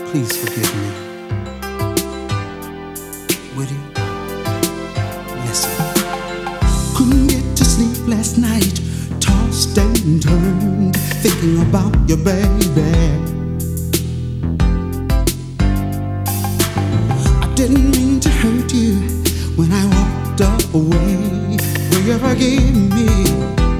Please forgive me. Would you? Listen. Couldn't get to sleep last night. Tossed and turned, thinking about your baby. I didn't mean to hurt you when I walked away. Will you forgive me?